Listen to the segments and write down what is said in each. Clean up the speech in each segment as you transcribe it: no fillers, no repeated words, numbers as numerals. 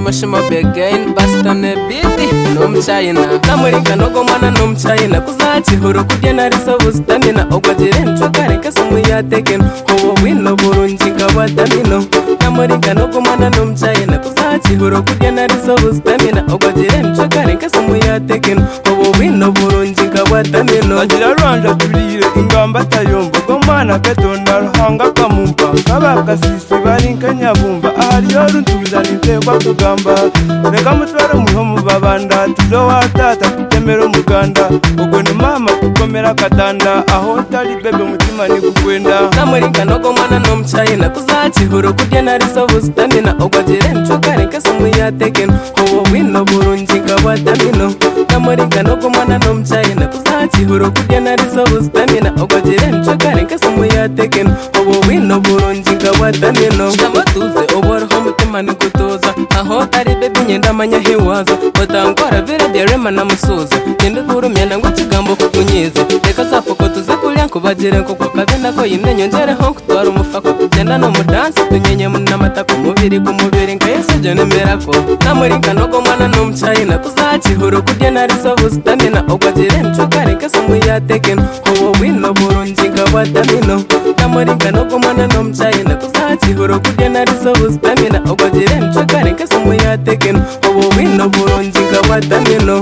shima begain bastane biti nom china namuringa no gomana nom china kuzachi horo kudya nariso bustamina ogwajire ncokare kasumu yateken hobo wino burunji kabatamino namuringa no gomana nom china kuzachi horo kudya nariso bustamina ogwajire ncokare kasumu yateken hobo wino burunji kabatamino agira rwanja turire ingamba tayombo gomana katonda ruhanga kamumpa kabakasisi barinka nyabumba ahari yoruntuza nintekwa kugamba reka mutwara muhomu babanda tuzo watata kutemera umuganda ubwo ni mama kukomera katanda aho tari bebe mutima ni kukwenda namuringa no gomana nom china kuzachi horo kudya nariso bustamina ogwajire ncokare kasumu yateken hobo wino burunji kabatamino namuringa no gomana nom china kuzachi horo kudya nariso bustamina ogwajire ncokare kasumu yateken hobo wino burunji kabatamino shamatuze oboro mutima ni kutoza aho tari bebe nyenda manya hewaza batangwara vera derema na musoza nyenda kuru myenda ngo kigambo kukunyize reka zapoko tuze kulya kubagire ko kwakabena ko yine nyongere ho kutwara umufako tugenda no mudansi tunyenye munamata ku mubiri nga Yesu jone merako namuringa no gomana no mchina kuzachi horo kudya nariso bustamina ogwajire ncokare kasumu yateken hobo wino burunji kabatamino namuringa no gomana no mchina kuzachi horo kudya nariso bustamina ogwajire ncokare kasumu yateken hobo wino burunji kabatamino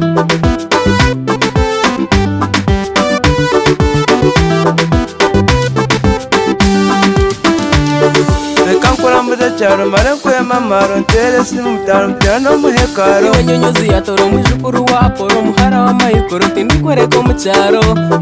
charo mara kwema maro ntere simu mtaro mtano muhekaro nyonyozi ya toro mujukuru wa aporo muhara wa mayikoro tindikwereko mucharo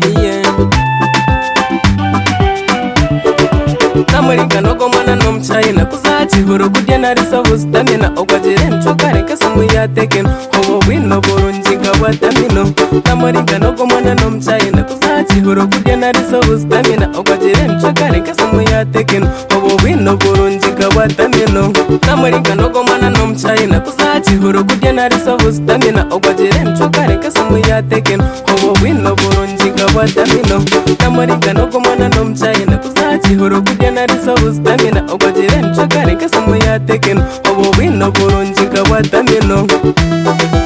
namuringa no gomana no mchina kuzachi horo kudya nariso bustamina ogwajire ncokare kasumu yateken hobo wino burunji kabatamino namuringa no gomana no mchina kuzachi horo kudya nariso bustamina ogwajire ncokare kasumu yateken hobo wino burunji kabatamino namuringa no gomana no mchina kuzachi horo kudya nariso bustamina ogwajire ncokare kasumu yateken hobo wino burunji kabatamino namuringa no gomana no mchina kuzachi horo kudya nariso bustamina ogwajire ncokare kasumu yateken hobo wino burunji kabatamino